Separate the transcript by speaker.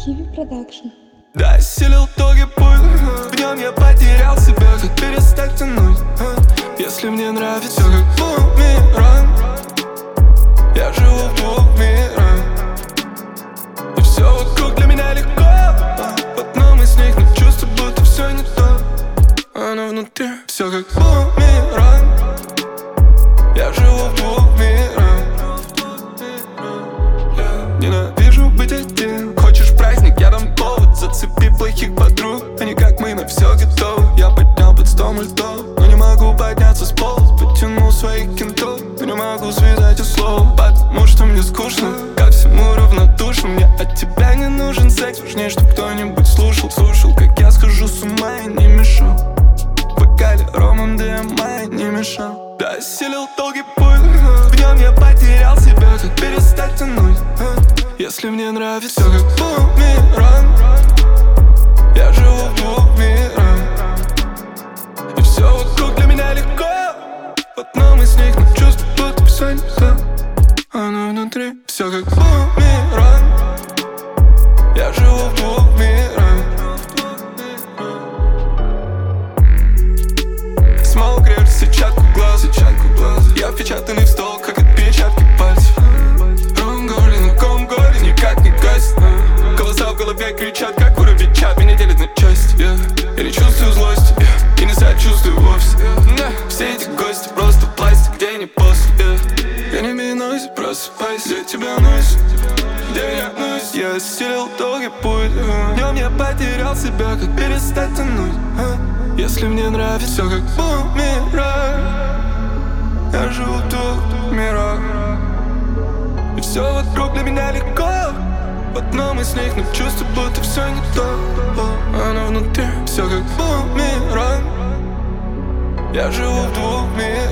Speaker 1: Kiwi Production.
Speaker 2: Да, селил долгий путь, в нем я потерял себя. Как перестать тянуть, если мне нравится, как бумеранг. Я живу в двух мирах, и все вокруг для меня легко. В одном из них, но чувство, будто все не то. Оно внутри, все как бумеранг. Я живу в двух мирах. Ненавижу быть один. Хочешь праздник, я дам повод. Зацепи плохих подруг, они как мы на все готовы. Я поднял под 100 мультов, но не могу подняться с пола. Потянул своих кентов, но не могу связать условия. Потому что мне скучно, ко всему равнодушен. Мне от тебя не нужен секс, важнее, чтоб кто-нибудь слушал. Слушал, как я схожу с ума и не мешал. В бокале ромом ДМА и не мешал. Да, осилил долгий путь, в нем я потерял себя. Как перестать тянуть, если мне нравится, как бумеранг. Я живу в двух мирах, и все вокруг для меня легко. В одном из них, но чувство, будто все не то. Оно внутри, все как бумеранг. Я живу в двух мирах. Смоук режет сетчатку глаз. Я впечатанный в стол, как отпечатки пальцев. Ром горле, на ком горе, никак не гость. Голоса в голове кричат, как уровень чат. Меня делит на части, я не чувствую злости, и не сочувствую вовсе. Все эти гости просто пластик, где не после. Я не минусь, просыпайся, где тебя носит, где я носит. Я осилил долгий путь, в нем я потерял себя. Как перестать тянуть, если мне нравится, все как бумеранг. Я живу в двух мирах, и все вокруг для меня легко. В одном из них, но чувство, будто все не то. Оно внутри, все как бумеранг. Я живу в двух мирах.